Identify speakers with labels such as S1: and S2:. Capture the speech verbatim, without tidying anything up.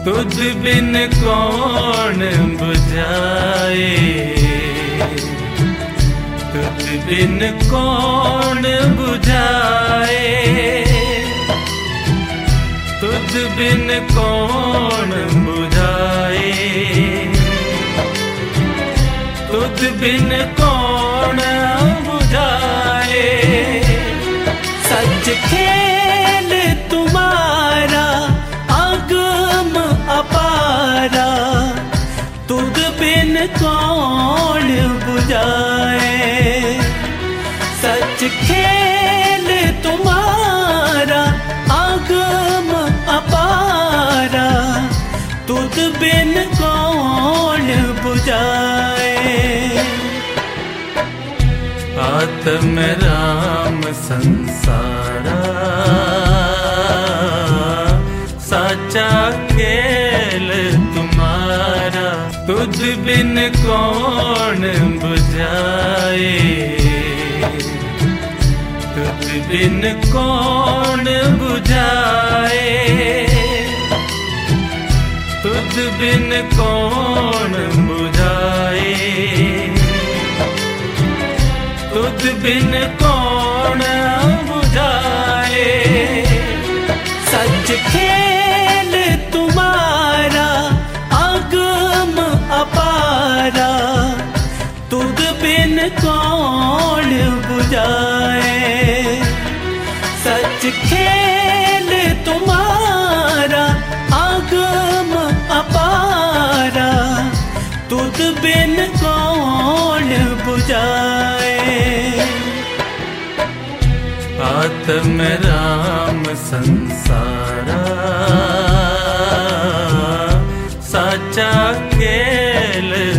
S1: तुझ बिन कौन बुझाए, तुझ बिन कौन बुझाए, तुझ बिन कौन बुझाए, तुझ बिन कौन बुझाए।
S2: सच खेल तुम्हारा अगम अपारा, तुझ बिन कौन बुझाए। सच खेल तुम्हारा अगम अपारा, तुझ बिन कौन बुझाए।
S1: आत्म राम संसारा, साचा खेल तुम्हारा, तुझ बिन कौन बुझाए, तुझ बिन कौन बुझाए, तुझ बिन कौन बुझाए, तुझ बिन कौन बुझाए।
S2: सच खेल तुम्हारा अगम अपारा, तुझ बिन कौन बुझाए। सच खेल तुम्हारा अगम अपारा, तुझ बिन कौन बुझाए।
S1: आत्म राम संसारा, साचा खेल